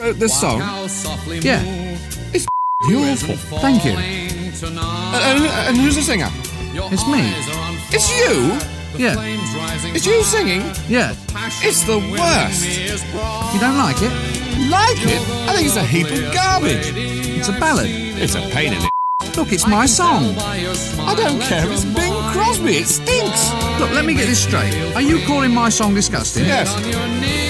the song? Yeah. It's awful. Thank you. And who's the singer? It's me. It's you? Yeah. It's you singing? Yeah. It's the worst. You don't like it? Like it? I think it's a heap of garbage. It's a ballad. It's a pain in the... Look, it's my song. I don't care. It's Bing Crosby. It stinks. Look, let me get this straight. Are you calling my song disgusting? Yes.